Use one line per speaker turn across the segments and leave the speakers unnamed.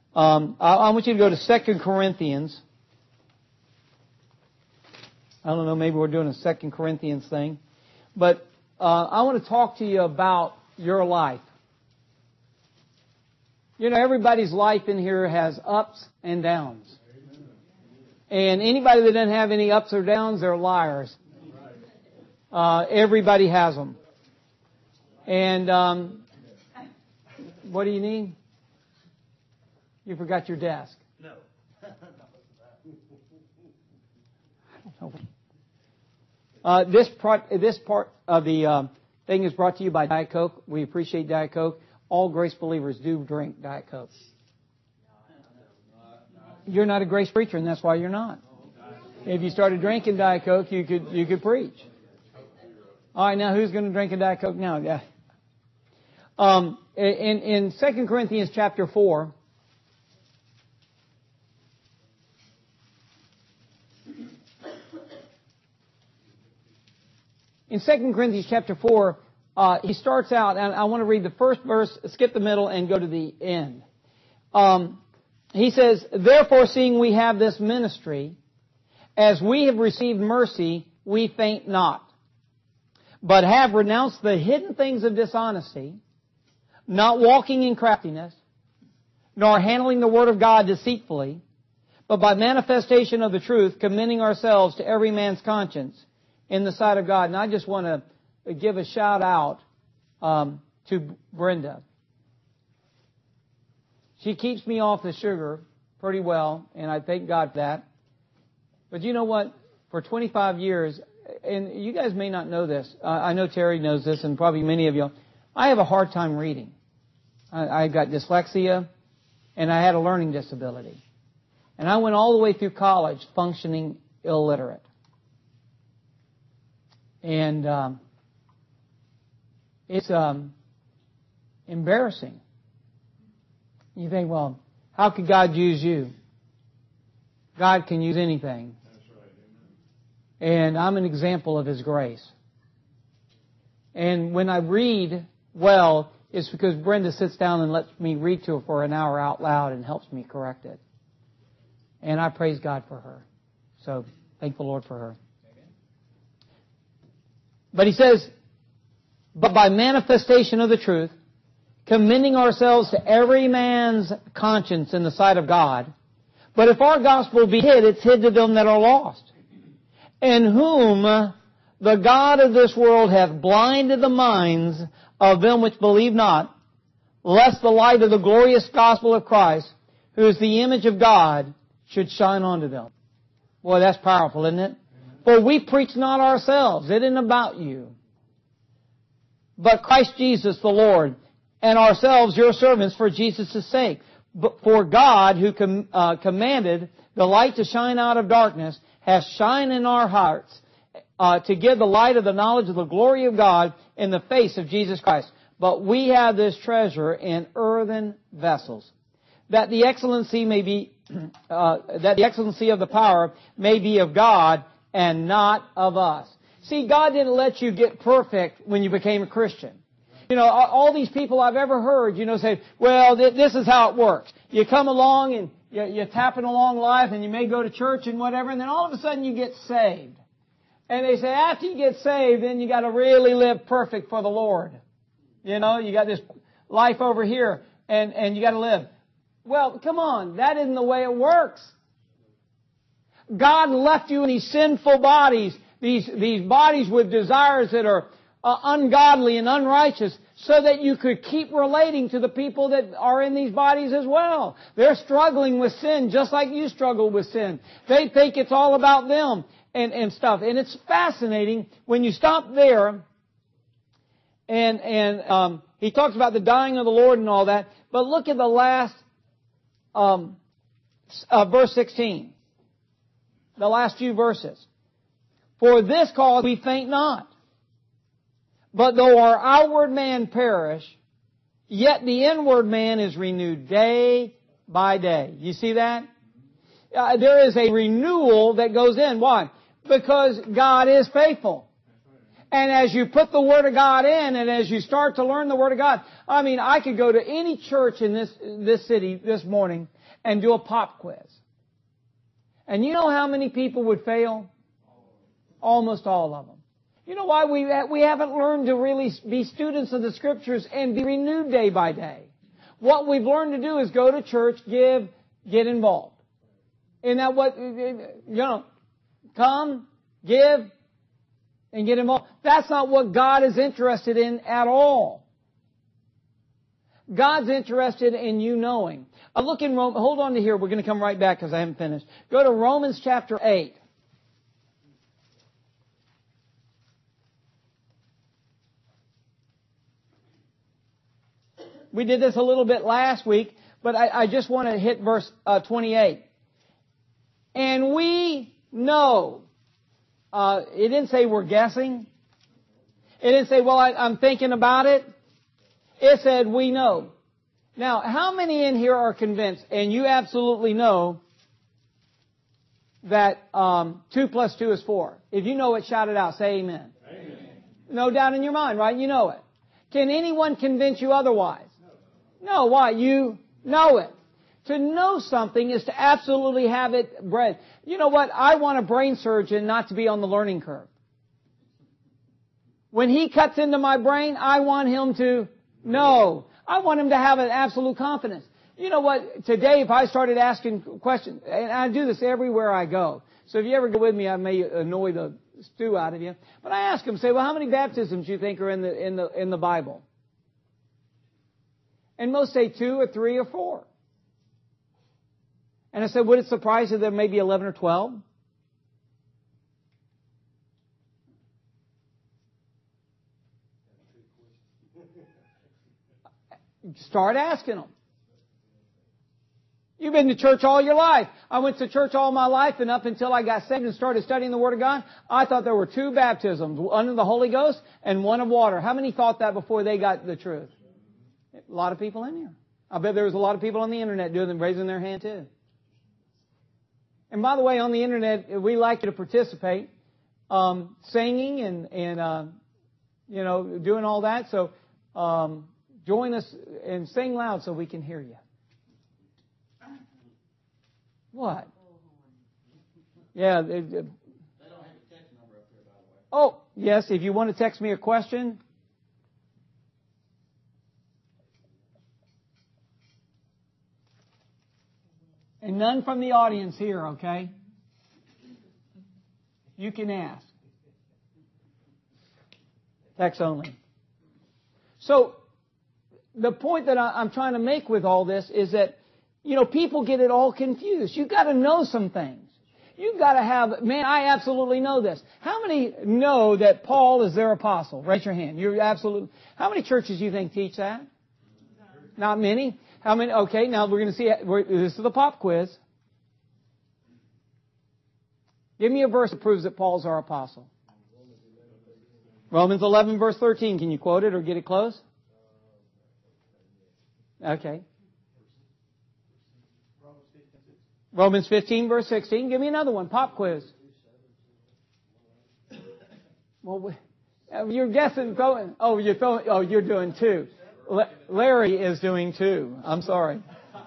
I want you to go to 2 Corinthians. I don't know, maybe we're doing a 2 Corinthians thing. But I want to talk to you about your life. You know, everybody's life in here has ups and downs. And anybody that doesn't have any ups or downs, they're liars. Everybody has them. And what do you need? You forgot your desk. No. I don't know. This part of the thing is brought to you by Diet Coke. We appreciate Diet Coke. All Grace believers do drink Diet Coke. You're not a Grace preacher, and that's why you're not. If you started drinking Diet Coke, you could preach. All right, now who's going to drink a Diet Coke now? Yeah. In 2 Corinthians chapter 4, in 2 Corinthians chapter 4, he starts out, and I want to read the first verse, skip the middle, and go to the end. He says, "Therefore, seeing we have this ministry, as we have received mercy, we faint not, but have renounced the hidden things of dishonesty, not walking in craftiness, nor handling the word of God deceitfully, but by manifestation of the truth, commending ourselves to every man's conscience in the sight of God." And I just want to give a shout out to Brenda. She keeps me off the sugar pretty well, and I thank God for that. But you know what? For 25 years, and you guys may not know this, I know Terry knows this, and probably many of you, I have a hard time reading. I got dyslexia, and I had a learning disability. And I went all the way through college functioning illiterate. And it's embarrassing. You think, well, how could God use you? God can use anything. That's right. And I'm an example of His grace. And when I read well, it's because Brenda sits down and lets me read to her for an hour out loud and helps me correct it. And I praise God for her. So, thank the Lord for her. But he says, "But by manifestation of the truth, commending ourselves to every man's conscience in the sight of God. But if our gospel be hid, it's hid to them that are lost, in whom the God of this world hath blinded the minds of them which believe not, lest the light of the glorious gospel of Christ, who is the image of God, should shine unto them." Boy, that's powerful, isn't it? "For we preach not ourselves," it isn't about you, "but Christ Jesus the Lord, and ourselves your servants for Jesus' sake. But for God, who commanded the light to shine out of darkness, hath shined in our hearts to give the light of the knowledge of the glory of God in the face of Jesus Christ. But we have this treasure in earthen vessels, that the excellency may be, that the excellency of the power may be of God and not of us." See, God didn't let you get perfect when you became a Christian. You know, all these people I've ever heard, say, well, this is how it works. You come along and you're tapping along life, and you may go to church and whatever, and then all of a sudden you get saved. And they say after you get saved, then you got to really live perfect for the Lord. You got this life over here, and you got to live. Well, come on, that isn't the way it works. God left you in these sinful bodies, these bodies with desires that are ungodly and unrighteous, so that you could keep relating to the people that are in these bodies as well. They're struggling with sin just like you struggle with sin. They think it's all about them and stuff. And it's fascinating when you stop there and he talks about the dying of the Lord and all that. But look at the last verse 16. The last few verses. "For this cause we faint not. But though our outward man perish, yet the inward man is renewed day by day." You see that? There is a renewal that goes in. Why? Because God is faithful. And as you put the Word of God in, and as you start to learn the Word of God, I could go to any church in this city this morning, and do a pop quiz. And you know how many people would fail? Almost all of them. You know why? We haven't learned to really be students of the Scriptures and be renewed day by day. What we've learned to do is go to church, give, get involved. Isn't that what, come, give, and get involved. That's not what God is interested in at all. God's interested in you knowing. Look in Rome. Hold on to here. We're going to come right back because I haven't finished. Go to Romans chapter 8. We did this a little bit last week, but I just want to hit verse 28. And we know. It didn't say we're guessing. It didn't say, well, I'm thinking about it. It said we know. Now, how many in here are convinced, and you absolutely know, that 2 plus 2 is 4? If you know it, shout it out. Say amen. Amen. No doubt in your mind, right? You know it. Can anyone convince you otherwise? No. Why? You know it. To know something is to absolutely have it bred. You know what? I want a brain surgeon not to be on the learning curve. When he cuts into my brain, I want him to know. I want him to have an absolute confidence. You know what? Today, if I started asking questions, and I do this everywhere I go. So if you ever go with me, I may annoy the stew out of you. But I ask them, say, well, how many baptisms do you think are in the Bible? And most say 2 or 3 or 4. And I said, would it surprise you there may be 11 or 12? Start asking them. You've been to church all your life. I went to church all my life, and up until I got saved and started studying the Word of God, I thought there were 2 baptisms, one of the Holy Ghost and one of water. How many thought that before they got the truth? A lot of people in here. I bet there was a lot of people on the internet doing them, raising their hand too. And by the way, on the internet, we like you to participate, singing and doing all that. So join us and sing loud so we can hear you. What? Yeah. They don't have a text number up here, by the way. Oh, yes. If you want to text me a question. And none from the audience here, okay? You can ask. Text only. So, the point that I'm trying to make with all this is that, people get it all confused. You've got to know some things. You've got to have, I absolutely know this. How many know that Paul is their apostle? Raise your hand. You're absolutely. How many churches do you think teach that? Not many. How many? Okay, now we're going to see. This is the pop quiz. Give me a verse that proves that Paul's our apostle. Romans 11, verse 13. Can you quote it or get it close? Okay. Romans 15, verse 16. Give me another one. Pop quiz. Well, you're guessing. You're doing 2. Larry is doing 2. I'm sorry.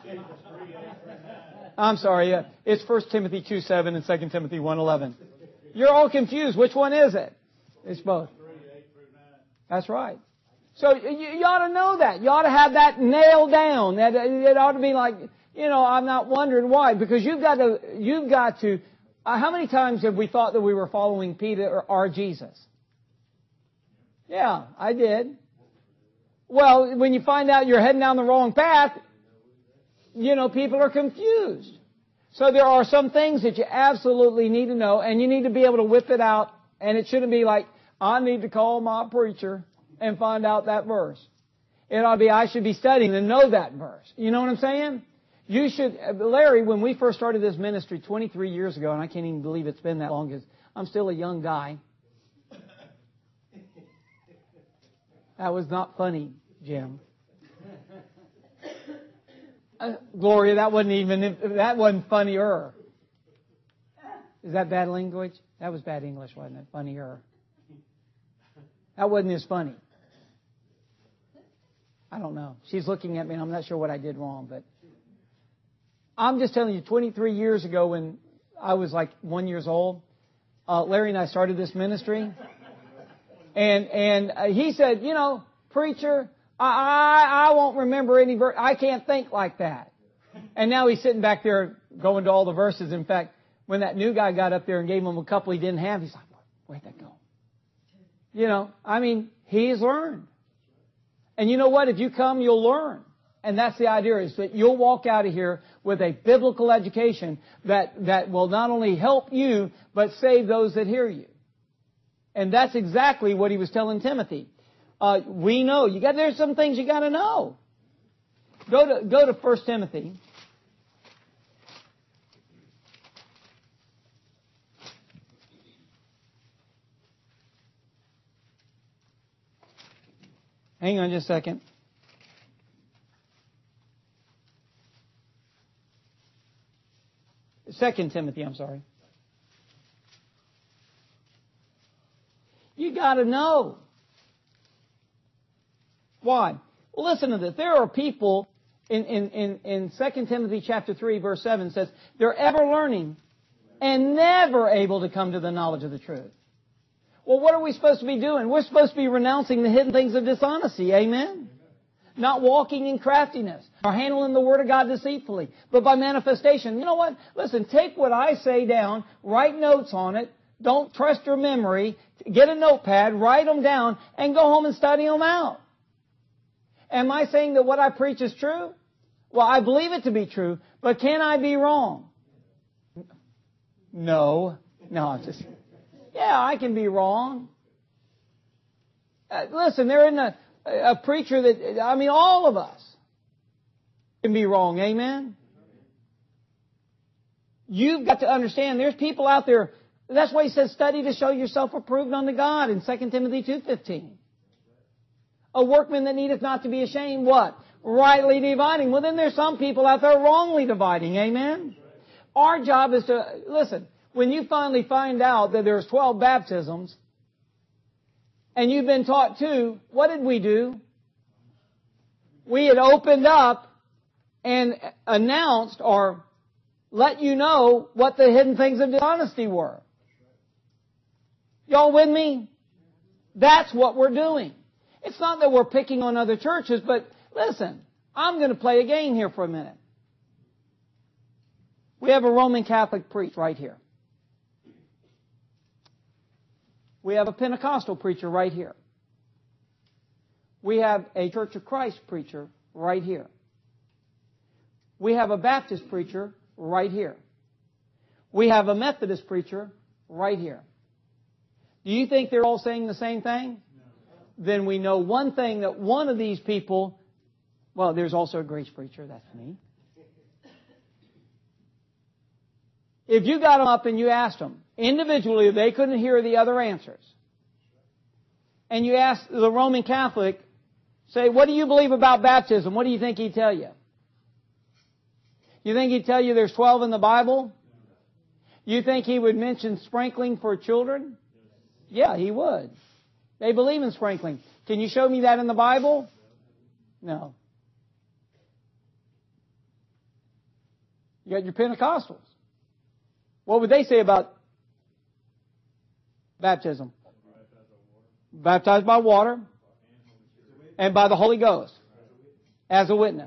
It's 1 Timothy 2:7 and 2 Timothy 1:11. You're all confused. Which one is it? It's both. That's right. So you ought to know that. You ought to have that nailed down. That it ought to be like, I'm not wondering why. Because you've got to. How many times have we thought that we were following Peter or Jesus? Yeah, I did. Well, when you find out you're heading down the wrong path, people are confused. So there are some things that you absolutely need to know, and you need to be able to whip it out, and it shouldn't be like, I need to call my preacher and find out that verse. It ought to be, I should be studying and know that verse. You know what I'm saying? You should, Larry, when we first started this ministry 23 years ago, and I can't even believe it's been that long because I'm still a young guy. That was not funny, Jim. Gloria, that wasn't funnier. Is that bad language? That was bad English, wasn't it? Funnier. That wasn't as funny. I don't know. She's looking at me and I'm not sure what I did wrong, but I'm just telling you, 23 years ago when I was like 1 year old, Larry and I started this ministry. And he said, you know, preacher, I won't remember any verse. I can't think like that. And now he's sitting back there going to all the verses. In fact, when that new guy got up there and gave him a couple he didn't have, he's like, where'd that go? You know, I mean, he's learned. And you know what? If you come, you'll learn. And that's the idea, is that you'll walk out of here with a biblical education that will not only help you, but save those that hear you. And that's exactly what he was telling Timothy. We know. There's some things you got to know. Go to 1 Timothy. Hang on just a second. Second Timothy, I'm sorry. You got to know. Why? Well, listen to this. There are people in 2 Timothy chapter 3, verse 7 says, they're ever learning and never able to come to the knowledge of the truth. Well, what are we supposed to be doing? We're supposed to be renouncing the hidden things of dishonesty. Amen? Not walking in craftiness or handling the Word of God deceitfully, but by manifestation. You know what? Listen, take what I say down, write notes on it. Don't trust your memory. Get a notepad, write them down, and go home and study them out. Am I saying that what I preach is true? Well, I believe it to be true, but can I be wrong? No, I can be wrong. Listen, there isn't a preacher all of us can be wrong. Amen? You've got to understand, there's people out there. That's why he says, study to show yourself approved unto God in 2 Timothy 2:15. A workman that needeth not to be ashamed, what? Rightly dividing. Well, then there's some people out there wrongly dividing. Amen? Our job is to, listen, when you finally find out that there's 12 baptisms, and you've been taught 2, what did we do? We had opened up and announced or let you know what the hidden things of dishonesty were. Y'all with me? That's what we're doing. It's not that we're picking on other churches, but listen, I'm going to play a game here for a minute. We have a Roman Catholic priest right here. We have a Pentecostal preacher right here. We have a Church of Christ preacher right here. We have a Baptist preacher right here. We have a Methodist preacher right here. Do you think they're all saying the same thing? No. Then we know one thing, that one of these people, well, there's also a Grace preacher, that's me. If you got them up and you asked them individually, they couldn't hear the other answers. And you asked the Roman Catholic, say, what do you believe about baptism? What do you think he'd tell you? You think he'd tell you there's 12 in the Bible? You think he would mention sprinkling for children? Yeah, he would. They believe in sprinkling. Can you show me that in the Bible? No. You got your Pentecostals. What would they say about baptism? Baptized by water and by the Holy Ghost as a witness.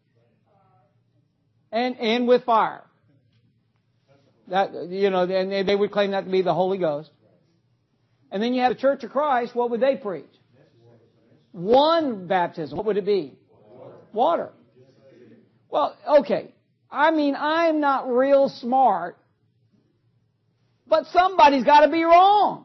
And with fire. That, and they would claim that to be the Holy Ghost. And then you have the Church of Christ. What would they preach? One baptism. What would it be? Water. Well, okay. I'm not real smart, but somebody's got to be wrong.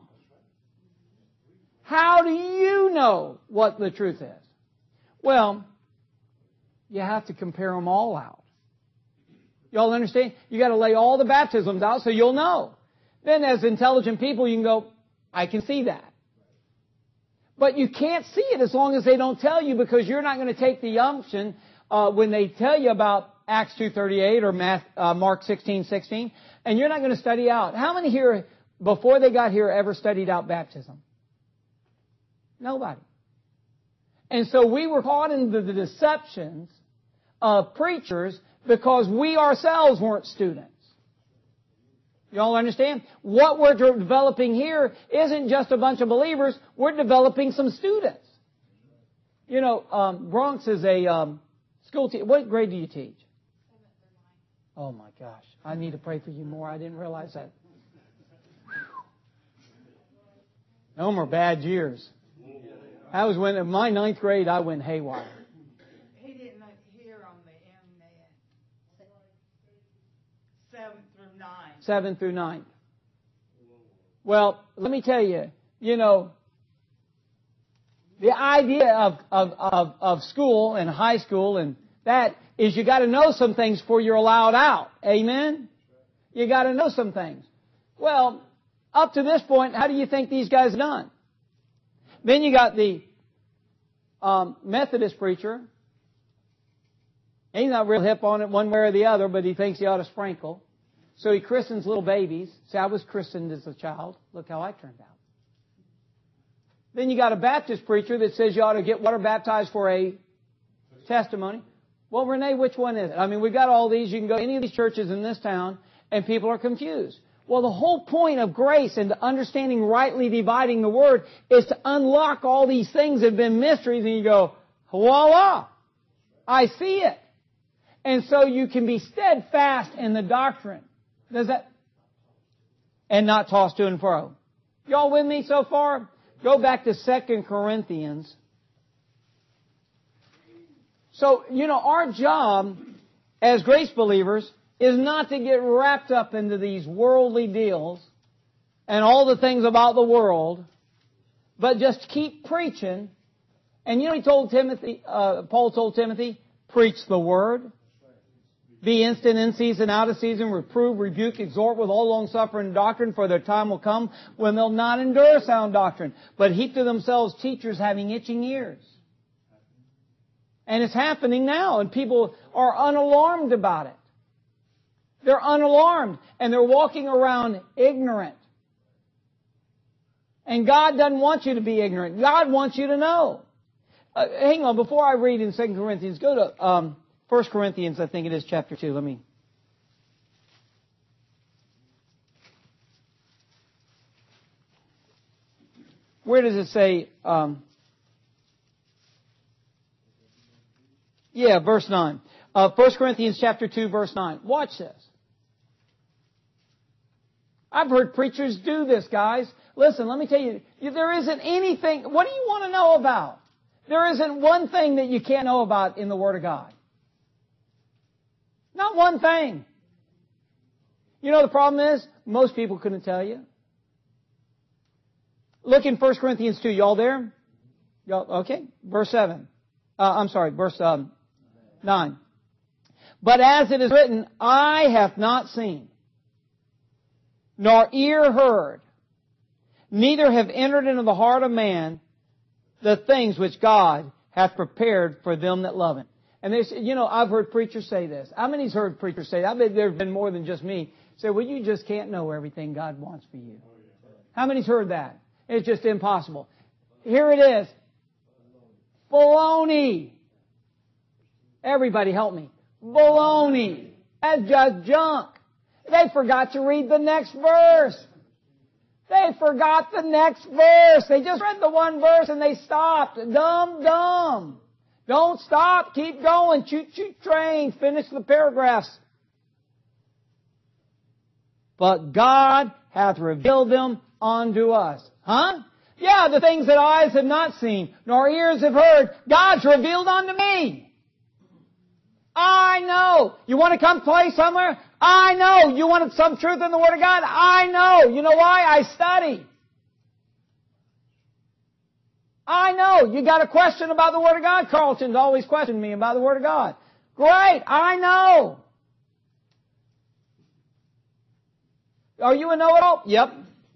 How do you know what the truth is? Well, you have to compare them all out. Y'all understand? You got to lay all the baptisms out so you'll know. Then as intelligent people, you can go, I can see that. But you can't see it as long as they don't tell you, because you're not going to take the unction when they tell you about Acts 2:38 or Mark 16:16, and you're not going to study out. How many here, before they got here, ever studied out baptism? Nobody. And so we were caught into the deceptions of preachers because we ourselves weren't students. You all understand? What we're developing here isn't just a bunch of believers. We're developing some students. You know, Bronx is a school teacher. What grade do you teach? 7th through 9th. Oh my gosh. I need to pray for you more. I didn't realize that. No more bad years. I was when in my 9th grade, I went haywire.
He didn't hear on the internet. 7th through 9th.
7th through 9th. Well, let me tell you, you know, the idea of school and high school and that is you got to know some things before you're allowed out. Amen? You got to know some things. Well, up to this point, how do you think these guys have done? Then you got the Methodist preacher. He's not real hip on it one way or the other, but he thinks he ought to sprinkle. So he christens little babies. See, I was christened as a child. Look how I turned out. Then you got a Baptist preacher that says you ought to get water baptized for a testimony. Well, Renee, which one is it? I mean, we've got all these. You can go to any of these churches in this town, and people are confused. Well, the whole point of grace and understanding rightly dividing the Word is to unlock all these things that have been mysteries, and you go, voila, I see it. And so you can be steadfast in the doctrine. Does that? And not tossed to and fro. Y'all with me so far? Go back to 2 Corinthians. So, you know, our job as grace believers is not to get wrapped up into these worldly deals and all the things about the world, but just keep preaching. And you know, Paul told Timothy, preach the Word. Be instant in season, out of season, reprove, rebuke, exhort with all long-suffering and doctrine, for their time will come when they'll not endure sound doctrine, but heap to themselves teachers having itching ears. And it's happening now, and people are unalarmed about it. They're unalarmed, and they're walking around ignorant. And God doesn't want you to be ignorant. God wants you to know. Hang on, before I read in 2 Corinthians, go to 1 Corinthians, I think it is, chapter 2. Where does it say? Verse 9. 1 Corinthians chapter 2, verse 9. Watch this. I've heard preachers do this, guys. Listen, let me tell you, there isn't anything. What do you want to know about? There isn't one thing that you can't know about in the Word of God. Not one thing. You know the problem is? Most people couldn't tell you. Look in 1 Corinthians 2. Y'all there? Y'all, okay. Verse 7. Verse 9. But as it is written, eye hath not seen, nor ear heard, neither have entered into the heart of man the things which God hath prepared for them that love Him. And they say, you know, I've heard preachers say this. How many's heard preachers say that? I bet there have been more than just me. Say, well, you just can't know everything God wants for you. How many's heard that? It's just impossible. Here it is. Baloney. Everybody help me. Baloney. That's just junk. They forgot to read the next verse. They forgot the next verse. They just read the one verse and they stopped. Dumb. Don't stop. Keep going. Choo-choo train. Finish the paragraphs. But God hath revealed them unto us. Huh? Yeah, the things that eyes have not seen, nor ears have heard, God's revealed unto me. I know. You want to come play somewhere? I know. You want some truth in the Word of God? I know. You know why? I study. I know. You got a question about the Word of God? Carlton's always questioned me about the Word of God. Great. I know. Are you a know-it-all? Yep.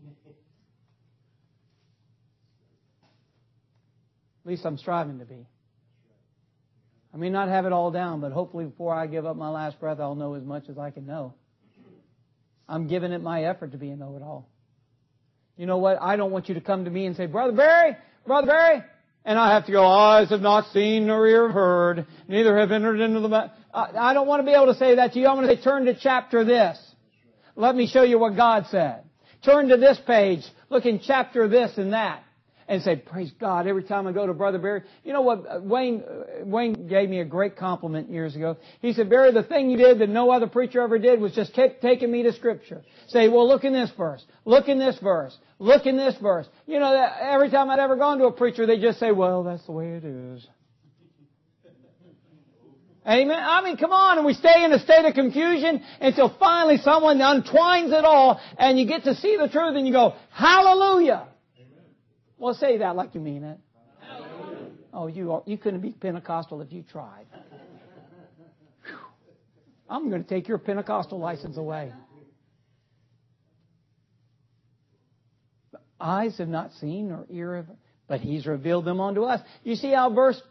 At least I'm striving to be. I may not have it all down, but hopefully before I give up my last breath, I'll know as much as I can know. I'm giving it my effort to be a know-it-all. You know what? I don't want you to come to me and say, Brother Barry, and I have to go, eyes have not seen nor ear have heard, neither have entered into the I don't want to be able to say that to you. I'm going to say, turn to chapter this. Let me show you what God said. Turn to this page. Look in chapter this and that. And say, praise God, every time I go to Brother Barry. You know what? Wayne gave me a great compliment years ago. He said, Barry, the thing you did that no other preacher ever did was just keep taking me to Scripture. Say, well, look in this verse. Look in this verse. Look in this verse. You know, every time I'd ever gone to a preacher, they just say, well, that's the way it is. Amen. I mean, come on. And we stay in a state of confusion until finally someone untwines it all and you get to see the truth and you go, hallelujah. Well, say that like you mean it. Oh, you couldn't be Pentecostal if you tried. Whew. I'm going to take your Pentecostal license away. Eyes have not seen nor ear have, but He's revealed them unto us. You see how verse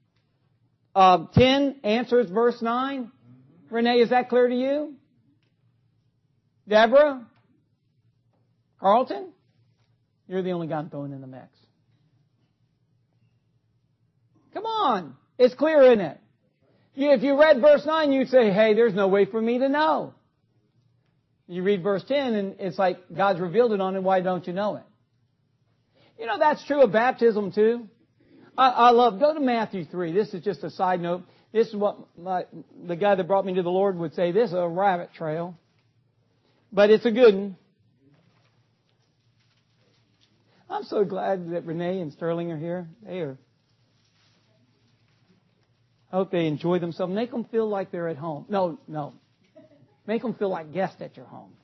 10 answers verse 9? Renee, is that clear to you? Deborah? Carlton? You're the only guy I'm throwing in the mix. Come on. It's clear, isn't it? If you read verse 9, you'd say, hey, there's no way for me to know. You read verse 10, and it's like God's revealed it on it. Why don't you know it? You know, that's true of baptism, too. Go to Matthew 3. This is just a side note. This is what the guy that brought me to the Lord would say. This is a rabbit trail. But it's a good one. I'm so glad that Renee and Sterling are here. I hope they enjoy themselves. Make them feel like they're at home. No. Make them feel like guests at your home.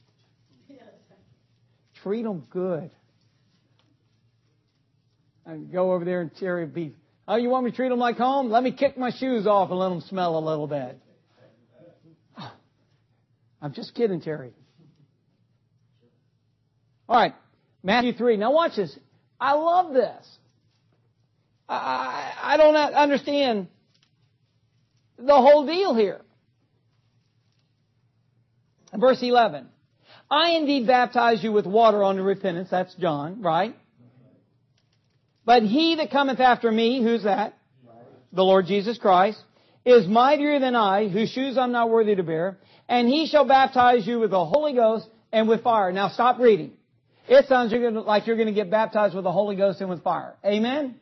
Treat them good. And go over there and Terry beef. Oh, you want me to treat them like home? Let me kick my shoes off and let them smell a little bit. Oh, I'm just kidding, Terry. All right. Matthew 3. Now watch this. I love this. I don't understand the whole deal here. Verse 11. I indeed baptize you with water unto repentance. That's John, right? But he that cometh after me, who's that? The Lord Jesus Christ, is mightier than I, whose shoes I'm not worthy to bear. And He shall baptize you with the Holy Ghost and with fire. Now stop reading. It sounds like you're going to get baptized with the Holy Ghost and with fire. Amen?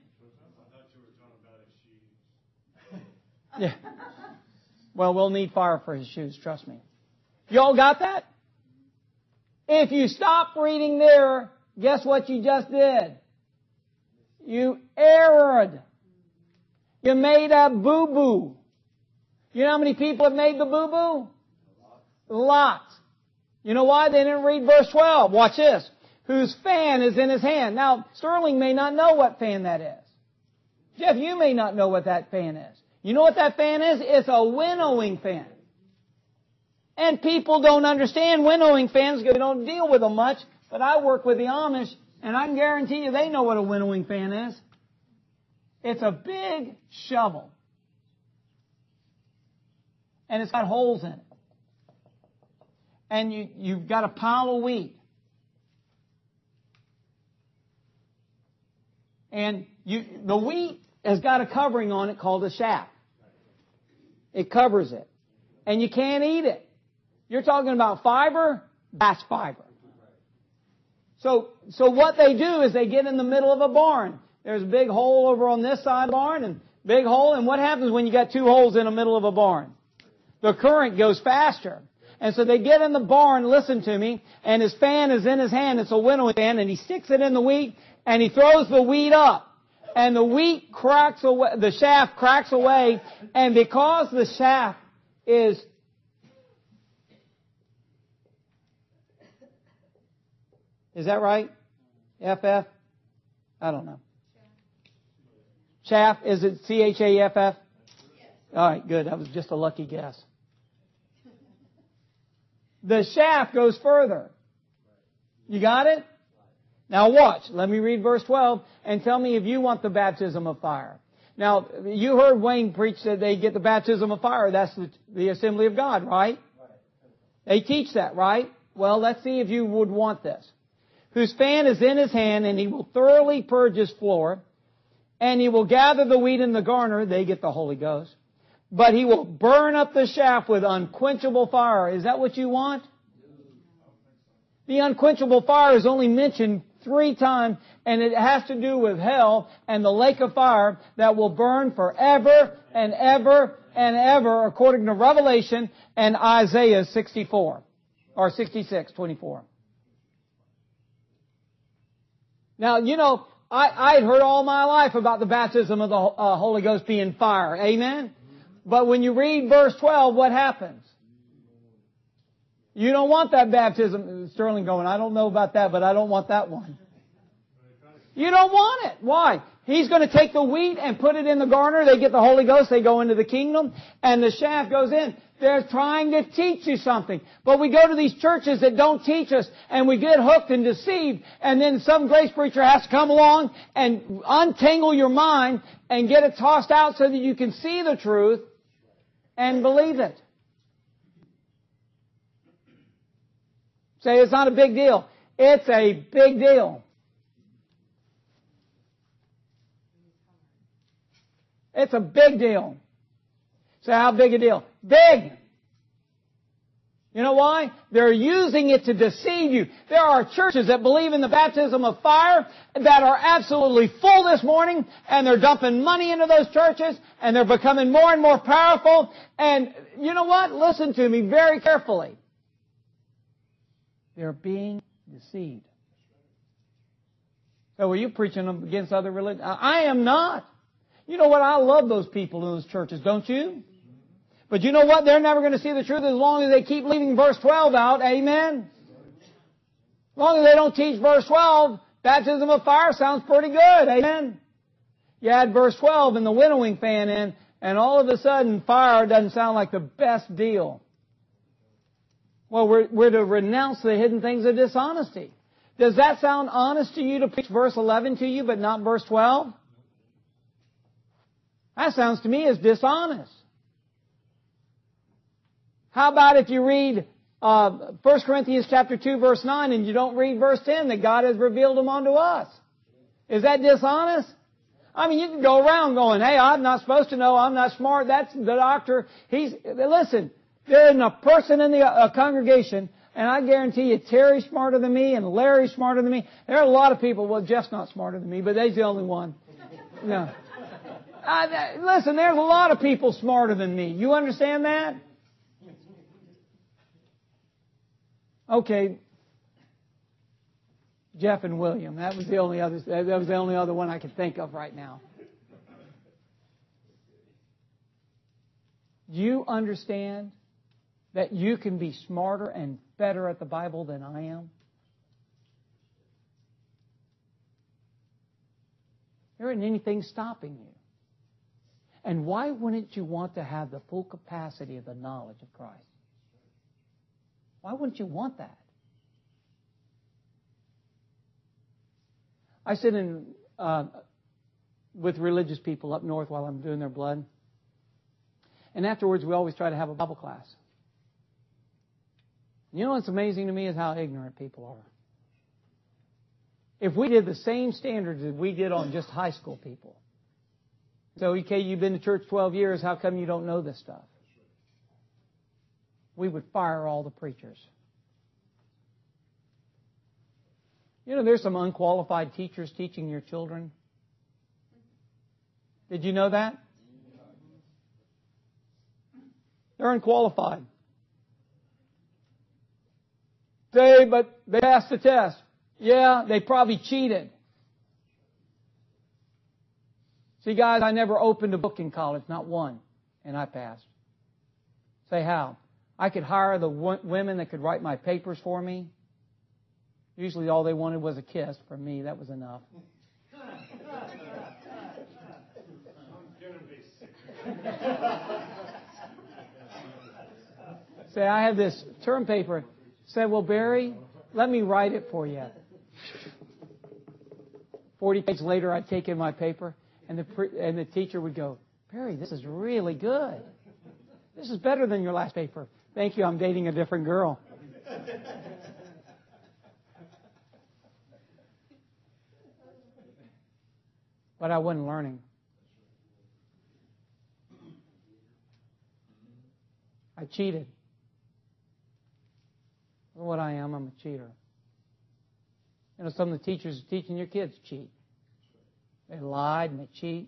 Yeah. Well, we'll need fire for His shoes, trust me. You all got that? If you stop reading there, guess what you just did? You erred. You made a boo-boo. You know how many people have made the boo-boo? Lots. You know why? They didn't read verse 12. Watch this. Whose fan is in his hand. Now, Sterling may not know what fan that is. Jeff, you may not know what that fan is. You know what that fan is? It's a winnowing fan. And people don't understand winnowing fans because they don't deal with them much. But I work with the Amish, and I can guarantee you they know what a winnowing fan is. It's a big shovel. And it's got holes in it. And you've got a pile of wheat. And the wheat has got a covering on it called a chaff. It covers it. And you can't eat it. You're talking about fiber? That's fiber. So what they do is they get in the middle of a barn. There's a big hole over on this side of the barn and big hole. And what happens when you got two holes in the middle of a barn? The current goes faster. And so they get in the barn, listen to me, and his fan is in his hand. It's a winnowing fan, and he sticks it in the wheat, and he throws the wheat up. And the wheat cracks away, the shaft cracks away, and because the shaft is that right? FF? I don't know. Chaff, is it CHAFF? All right, good. That was just a lucky guess. The shaft goes further. You got it? Now watch. Let me read verse 12 and tell me if you want the baptism of fire. Now, you heard Wayne preach that they get the baptism of fire. That's the Assembly of God, right? They teach that, right? Well, let's see if you would want this. Whose fan is in his hand, and he will thoroughly purge his floor, and he will gather the wheat in the garner. They get the Holy Ghost. but He will burn up the shaft with unquenchable fire. Is that what you want? The unquenchable fire is only mentioned 3 times, and it has to do with hell and the lake of fire that will burn forever and ever and ever, according to Revelation and Isaiah 64 or 66:24. Now, you know, I had heard all my life about the baptism of the Holy Ghost being fire. Amen? But when you read verse 12, what happens? You don't want that baptism. Sterling going, I don't know about that, but I don't want that one. You don't want it. Why? He's going to take the wheat and put it in the garner. They get the Holy Ghost. They go into the kingdom. And the shaft goes in. They're trying to teach you something. But we go to these churches that don't teach us. And we get hooked and deceived. And then some grace preacher has to come along and untangle your mind and get it tossed out so that you can see the truth and believe it. Say, it's not a big deal. It's a big deal. It's a big deal. Say, how big a deal? Big! You know why? They're using it to deceive you. There are churches that believe in the baptism of fire that are absolutely full this morning, and they're dumping money into those churches, and they're becoming more and more powerful. And you know what? Listen to me very carefully. They're being deceived. So were you preaching against other religions? I am not. You know what? I love those people in those churches, don't you? But you know what? They're never going to see the truth as long as they keep leaving verse 12 out. Amen? As long as they don't teach verse 12, baptism of fire sounds pretty good. Amen? You add verse 12 and the winnowing fan in, and all of a sudden fire doesn't sound like the best deal. Well, we're to renounce the hidden things of dishonesty. Does that sound honest to you to preach verse 11 to you, but not verse 12? That sounds to me as dishonest. How about if you read 1 Corinthians chapter 2, verse 9, and you don't read verse 10, that God has revealed them unto us? Is that dishonest? I mean, you can go around going, hey, I'm not supposed to know, I'm not smart, that's the doctor. Listen, there isn't a person in the congregation, and I guarantee you Terry's smarter than me and Larry's smarter than me. There are a lot of people, well, Jeff's not smarter than me, but he's the only one. No. Listen, there's a lot of people smarter than me. You understand that? Okay. Jeff and William. That was the only other one I could think of right now. Do you understand that you can be smarter and better at the Bible than I am? There isn't anything stopping you. And why wouldn't you want to have the full capacity of the knowledge of Christ? Why wouldn't you want that? I sit in with religious people up north while I'm doing their blood. And afterwards, we always try to have a Bible class. You know what's amazing to me is how ignorant people are. If we did the same standards that we did on just high school people. So, okay, you've been to church 12 years, how come you don't know this stuff? We would fire all the preachers. You know, there's some unqualified teachers teaching your children. Did you know that? They're unqualified. Say, but they passed the test. Yeah, they probably cheated. See, guys, I never opened a book in college, not one, and I passed. Say how? I could hire the women that could write my papers for me. Usually all they wanted was a kiss. For me, that was enough. Say, I have this term paper. Say, well, Barry, let me write it for you. 40 pages later, I'd take in my paper, and the teacher would go, Barry, this is really good. This is better than your last paper. Thank you, I'm dating a different girl. But I wasn't learning. I cheated. That's what I am. I'm a cheater. You know, some of the teachers are teaching your kids cheat. They lied and they cheat.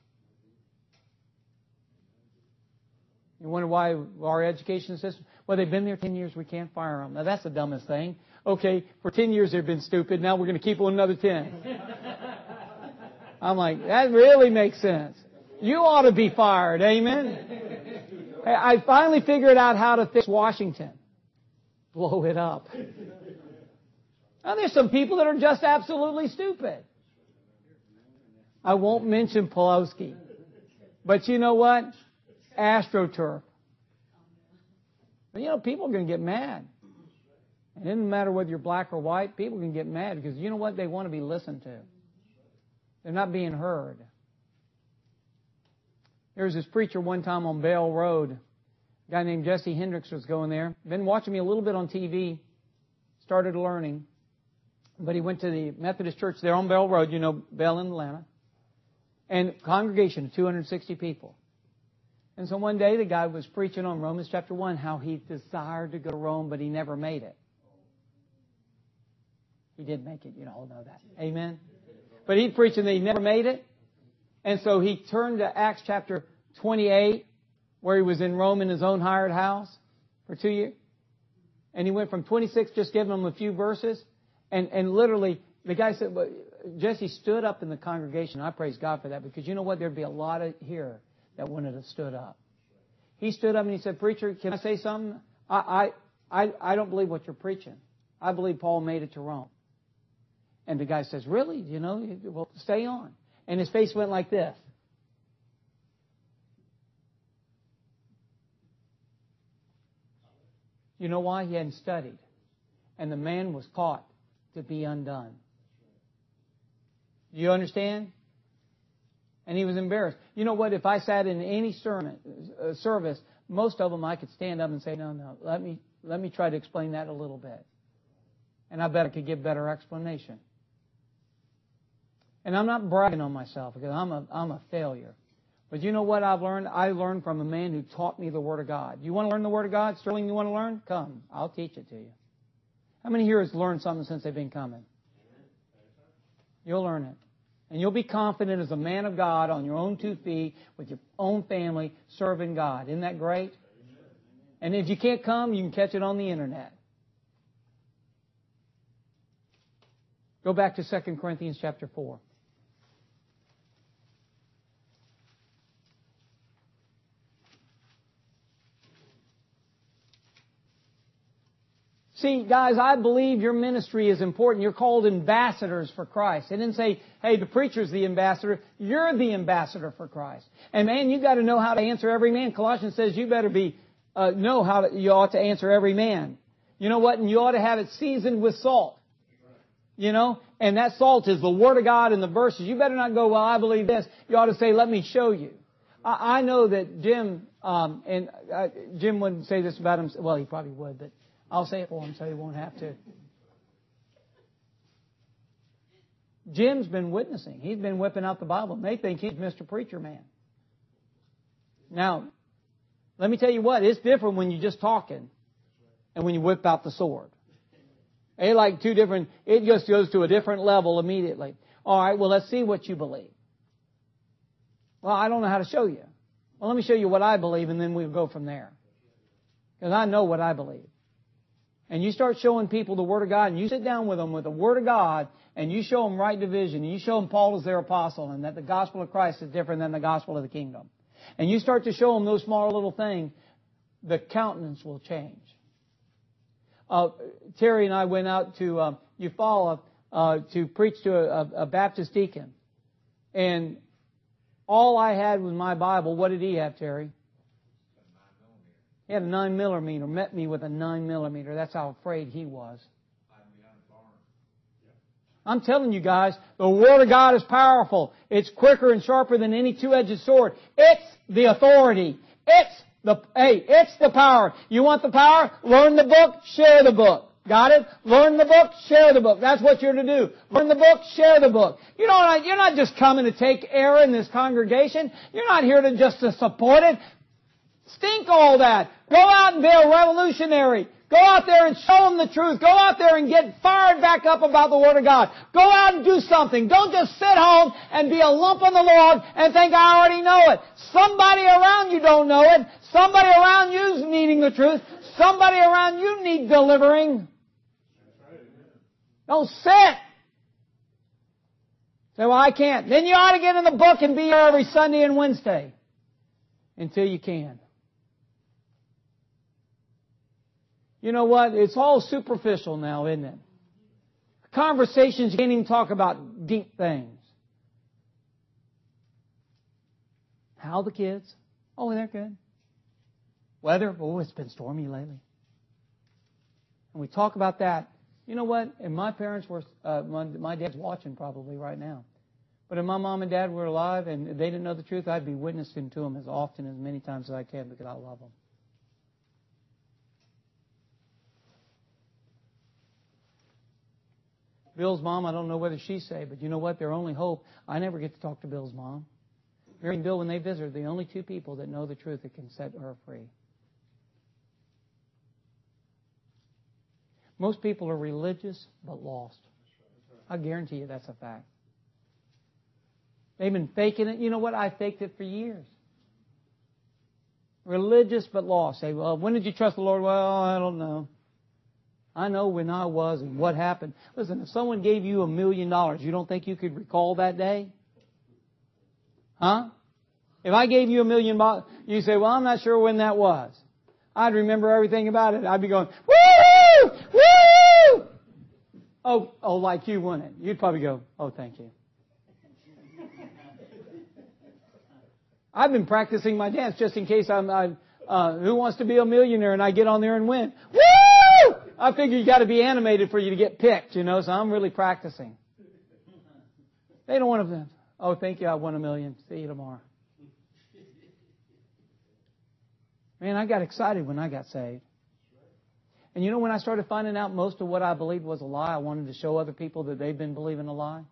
You wonder why our education system, well, they've been there 10 years, we can't fire them. Now, that's the dumbest thing. Okay, for 10 years they've been stupid, now we're going to keep them another 10. I'm like, that really makes sense. You ought to be fired, amen? I finally figured out how to fix Washington. Blow it up. Now, there's some people that are just absolutely stupid. I won't mention Pelosi. But you know what? AstroTurf. But you know, people are going to get mad. It doesn't matter whether you're black or white. People can get mad because you know what? They want to be listened to. They're not being heard. There was this preacher one time on Bell Road. A guy named Jesse Hendricks was going there. Been watching me a little bit on TV. Started learning. But he went to the Methodist church there on Bell Road. You know, Bell in Atlanta. And congregation of 260 people. And so one day the guy was preaching on Romans chapter 1, how he desired to go to Rome, but he never made it. He did make it, you all know that. Amen? But he's preaching that he never made it. And so he turned to Acts chapter 28, where he was in Rome in his own hired house for 2 years. And he went from 26, just giving them a few verses. And literally, the guy said, well, Jesse stood up in the congregation. I praise God for that, because you know what? There'd be a lot of here that wouldn't have stood up. He stood up and he said, preacher, can I say something? I don't believe what you're preaching. I believe Paul made it to Rome. And the guy says, really? You know, well, stay on. And his face went like this. You know why? He hadn't studied. And the man was caught to be undone. Do you understand? And he was embarrassed. You know what? If I sat in any service, most of them I could stand up and say, no, let me try to explain that a little bit. And I bet I could give better explanation. And I'm not bragging on myself, because I'm a failure. But you know what I've learned? I learned from a man who taught me the Word of God. You want to learn the Word of God? Sterling, you want to learn? Come. I'll teach it to you. How many here has learned something since they've been coming? You'll learn it. And you'll be confident as a man of God on your own 2 feet with your own family serving God. Isn't that great? And if you can't come, you can catch it on the internet. Go back to 2 Corinthians chapter 4. See, guys, I believe your ministry is important. You're called ambassadors for Christ. It didn't say, hey, the preacher's the ambassador. You're the ambassador for Christ. And man, you got to know how to answer every man. Colossians says you better know how you ought to answer every man. You know what? And you ought to have it seasoned with salt. You know? And that salt is the Word of God and the verses. You better not go, well, I believe this. You ought to say, let me show you. I know that Jim, Jim wouldn't say this about himself. Well, he probably would, but I'll say it for him so he won't have to. Jim's been witnessing. He's been whipping out the Bible. And they think he's Mr. Preacher Man. Now, let me tell you what. It's different when you're just talking and when you whip out the sword. They like two different. It just goes to a different level immediately. All right, well, let's see what you believe. Well, I don't know how to show you. Well, let me show you what I believe, and then we'll go from there. Because I know what I believe. And you start showing people the Word of God, and you sit down with them with the Word of God, and you show them right division, and you show them Paul is their apostle, and that the gospel of Christ is different than the gospel of the kingdom. And you start to show them those small little things, the countenance will change. Terry and I went out to Eufaula to preach to a Baptist deacon. And all I had was my Bible. What did he have, Terry? He had a 9mm, met me with a 9mm. That's how afraid he was. I'm telling you guys, the Word of God is powerful. It's quicker and sharper than any two-edged sword. It's the authority. It's the power. You want the power? Learn the book, share the book. Got it? Learn the book, share the book. That's what you're to do. Learn the book, share the book. You're not just coming to take air in this congregation. You're not here to just to support it. Stink all that. Go out and be a revolutionary. Go out there and show them the truth. Go out there and get fired back up about the Word of God. Go out and do something. Don't just sit home and be a lump on the log and think, I already know it. Somebody around you don't know it. Somebody around you is needing the truth. Somebody around you needs delivering. Don't sit. Say, well, I can't. Then you ought to get in the book and be here every Sunday and Wednesday until you can. You know what? It's all superficial now, isn't it? Conversations, you can't even talk about deep things. How are the kids? Oh, they're good. Weather? Oh, it's been stormy lately. And we talk about that. You know what? And my parents were, my dad's watching probably right now. But if my mom and dad were alive and they didn't know the truth, I'd be witnessing to them as often, as many times as I can because I love them. Bill's mom, I don't know whether she's saved, but you know what? Their only hope, I never get to talk to Bill's mom. Mary and Bill, when they visit, are the only two people that know the truth that can set her free. Most people are religious but lost. I guarantee you that's a fact. They've been faking it. You know what? I faked it for years. Religious but lost. Say, well, when did you trust the Lord? Well, I don't know. I know when I was and what happened. Listen, if someone gave you $1 million, you don't think you could recall that day? Huh? If I gave you $1 million, you say, well, I'm not sure when that was. I'd remember everything about it. I'd be going, woo! Woo! Oh, like you, wouldn't it? You'd probably go, oh, thank you. I've been practicing my dance just in case Who Wants to Be a Millionaire and I get on there and win. Woo! I figure you got to be animated for you to get picked, so I'm really practicing. They don't want to. Oh, thank you, I won $1 million. See you tomorrow. Man, I got excited when I got saved. And when I started finding out most of what I believed was a lie, I wanted to show other people that they've been believing a lie.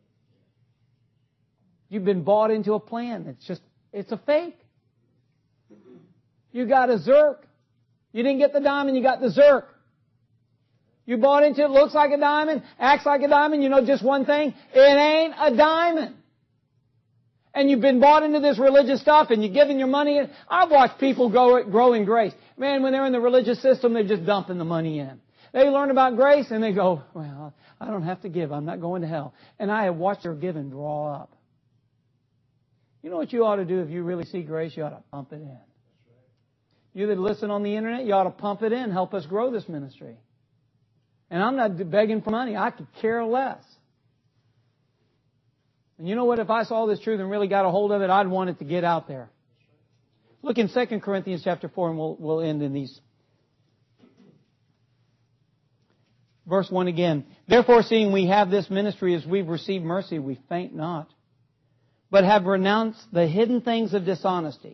You've been bought into a plan. It's a fake. You got a Zerk. You didn't get the diamond, you got the Zerk. You bought into it, looks like a diamond, acts like a diamond, just one thing. It ain't a diamond. And you've been bought into this religious stuff and you're giving your money in. I've watched people grow in grace. Man, when they're in the religious system, they're just dumping the money in. They learn about grace and they go, well, I don't have to give. I'm not going to hell. And I have watched their giving draw up. You know what you ought to do if you really see grace? You ought to pump it in. You that listen on the internet, you ought to pump it in. Help us grow this ministry. And I'm not begging for money. I could care less. And you know what? If I saw this truth and really got a hold of it, I'd want it to get out there. Look in 2 Corinthians chapter 4, and we'll end in these. Verse 1 again. Therefore, seeing we have this ministry as we've received mercy, we faint not, but have renounced the hidden things of dishonesty,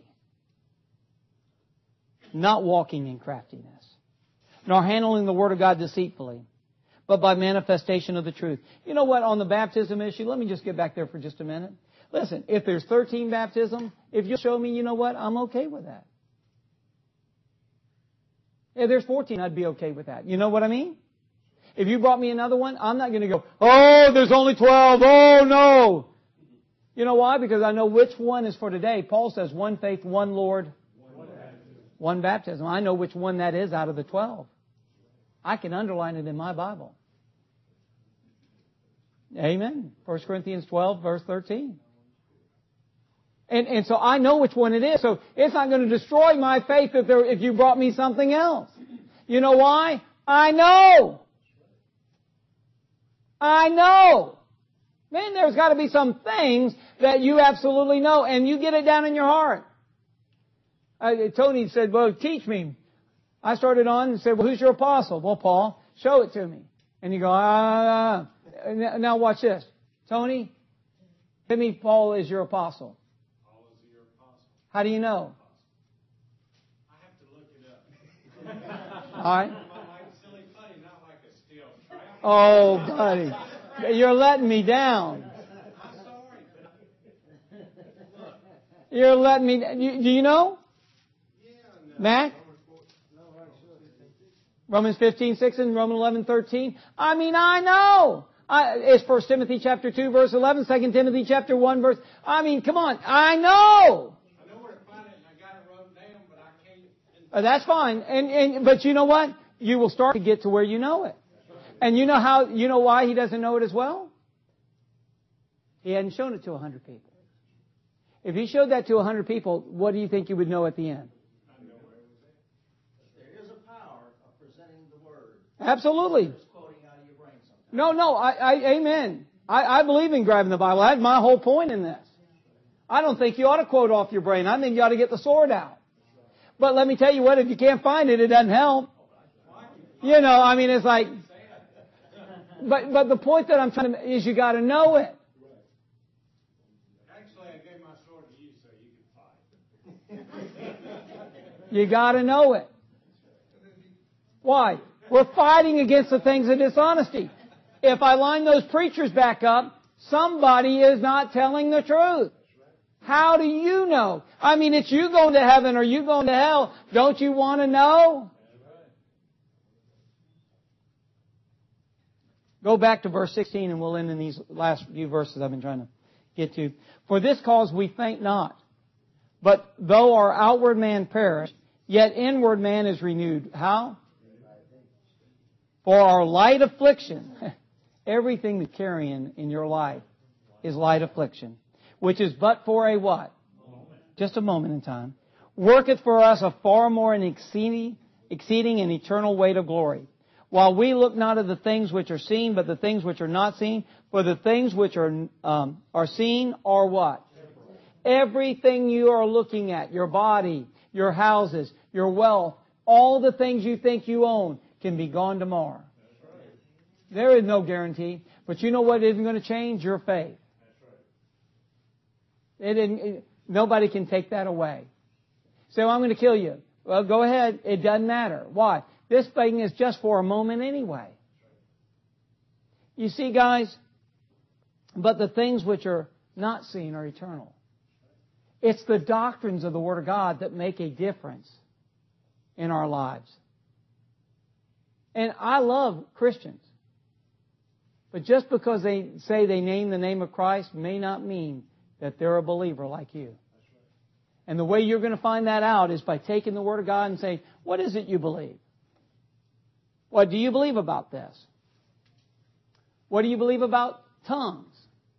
not walking in craftiness, nor handling the word of God deceitfully, but by manifestation of the truth. You know what? On the baptism issue, let me just get back there for just a minute. Listen, if there's 13 baptism, if you show me, you know what? I'm okay with that. If there's 14, I'd be okay with that. You know what I mean? If you brought me another one, I'm not going to go, oh, there's only 12. Oh, no. You know why? Because I know which one is for today. Paul says one faith, one Lord, one baptism. I know which one that is out of the 12. I can underline it in my Bible. Amen. 1 Corinthians 12, verse 13. And so I know which one it is. So it's not going to destroy my faith if you brought me something else. You know why? I know. I know. Man, there's got to be some things that you absolutely know, and you get it down in your heart. Tony said, well, teach me. I started on and said, well, who's your apostle? Well, Paul, show it to me. And you go, Now watch this. Tony, give me Paul is your apostle.
Paul is your apostle.
How do you know?
I have to look it up.
All right.
Like silly putty, not like a steel trap.
Oh, buddy. You're letting me down.
I'm sorry.
You're letting me... Do you know?
Yeah.
Matt? Romans 15:6 and Romans 11:13. I mean, I know. It's 1 Timothy chapter 2 verse 11, 2 Timothy chapter 1 verse. I mean, come on. I know.
I know where to find it, and I got it wrote down, but I can't.
That's fine. But you know what? You will start to get to where you know it. And you know why he doesn't know it as well? He hadn't shown it to 100 people. If he showed that to 100 people, what do you think you would know at the end?
There is a power of presenting the word.
Absolutely.
Just quoting out of your brain sometimes.
No, amen. I believe in grabbing the Bible. That's my whole point in this. I don't think you ought to quote off your brain. I think you ought to get the sword out. But let me tell you what, if you can't find it, it doesn't help. I mean, it's like, but the point that I'm trying to, is you got to know it.
Actually, I gave my sword to you so you could fight.
You got to know it. Why? We're fighting against the things of dishonesty. If I line those preachers back up, somebody is not telling the truth. How do you know? I mean, it's you going to heaven or you going to hell. Don't you want to know? Go back to verse 16 and we'll end in these last few verses I've been trying to get to. For this cause we faint not. But though our outward man perish, yet inward man is renewed. How? For our light affliction, everything that's carrying in your life is light affliction, which is but for a what? Just a moment in time. Worketh for us a far more and exceeding and eternal weight of glory. While we look not at the things which are seen, but the things which are not seen. For the things which are seen are what? Everything you are looking at, your body, your houses, your wealth, all the things you think you own can be gone tomorrow. There is no guarantee. But you know what isn't going to change? Your faith. Nobody can take that away. So I'm going to kill you. Well, go ahead. It doesn't matter. Why? This thing is just for a moment anyway. You see, guys, but the things which are not seen are eternal. It's the doctrines of the Word of God that make a difference in our lives. And I love Christians. But just because they say they name the name of Christ may not mean that they're a believer like you. And the way you're going to find that out is by taking the Word of God and saying, what is it you believe? What do you believe about this? What do you believe about tongues?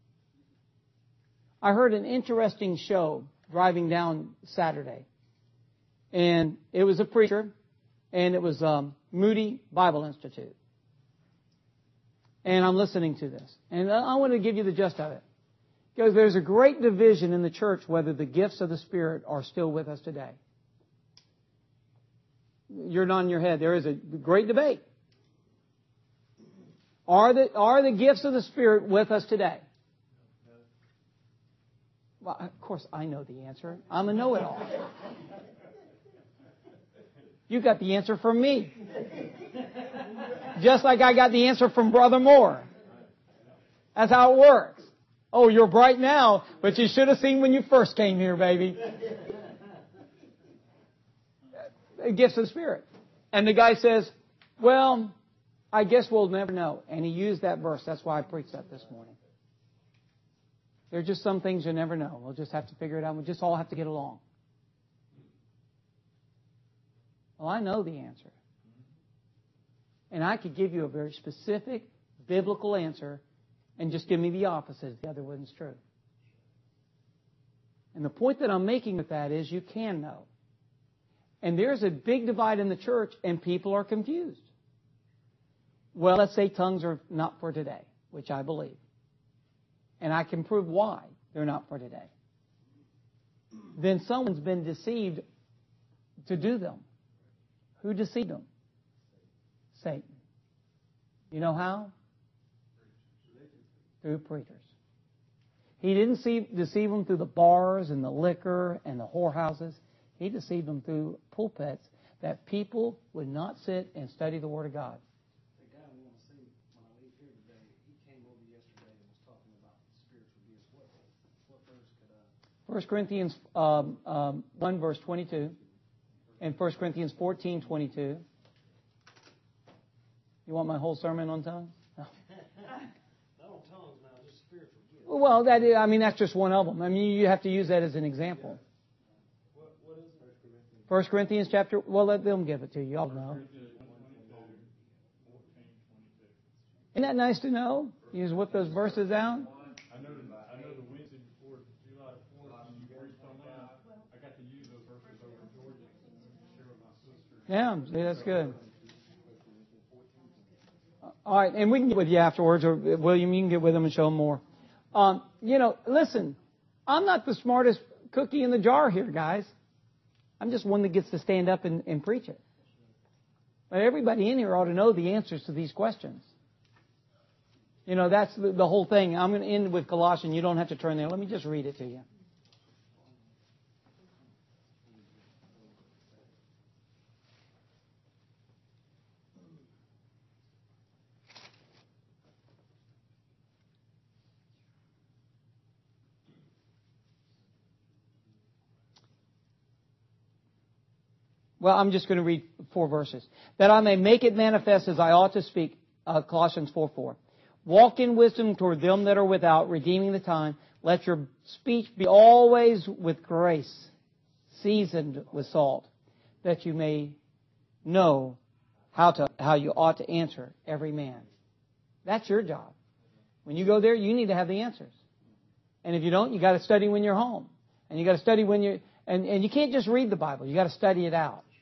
I heard an interesting show driving down Saturday. And it was a preacher, and it was Moody Bible Institute. And I'm listening to this. And I want to give you the gist of it. Because there's a great division in the church whether the gifts of the Spirit are still with us today. You're nodding your head. There is a great debate. Are the gifts of the Spirit with us today? Well, of course, I know the answer. I'm a know-it-all. You got the answer from me. Just like I got the answer from Brother Moore. That's how it works. Oh, you're bright now, but you should have seen when you first came here, baby. Gifts of the Spirit. And the guy says, well, I guess we'll never know. And he used that verse. That's why I preached that this morning. There are just some things you never know. We'll just have to figure it out. We'll just all have to get along. Well, I know the answer. And I could give you a very specific biblical answer and just give me the opposite if the other one's true. And the point that I'm making with that is you can know. And there's a big divide in the church and people are confused. Well, let's say tongues are not for today, which I believe. And I can prove why they're not for today. Then someone's been deceived to do them. Who deceived them? Satan. You know how? Through preachers. He didn't deceive them through the bars and the liquor and the whorehouses. He deceived them through pulpits that people would not sit and study the Word of God.
The guy we want to see when I leave here today, he came over yesterday and was talking about spiritual gifts. What verse could I?
1 Corinthians 1 verse 22. And 1 Corinthians 14:22. You want my whole sermon on tongues? No.
Not on tongues now, just spiritual gifts.
Well, that's just one of them. I mean, you have to use that as an example.
What is it?
1 Corinthians chapter. Well, let them give it to you. Y'all know. Isn't that nice to know? You just whip those verses out.
I know the Wednesday before July 4th, you preached on that. I got to use those verses over in Georgia and share with my sister.
Yeah, see, that's good. All right, and we can get with you afterwards, or William, you can get with them and show them more. Listen, I'm not the smartest cookie in the jar here, guys. I'm just one that gets to stand up and preach it. But everybody in here ought to know the answers to these questions. That's the whole thing. I'm going to end with Colossians. You don't have to turn there. Let me just read it to you. Well, I'm just going to read 4 verses. That I may make it manifest as I ought to speak, Colossians 4:4. Walk in wisdom toward them that are without, redeeming the time. Let your speech be always with grace, seasoned with salt, that you may know how you ought to answer every man. That's your job. When you go there, you need to have the answers. And if you don't, you got to study when you're home. And you got to study when you and you can't just read the Bible. You got to study it out.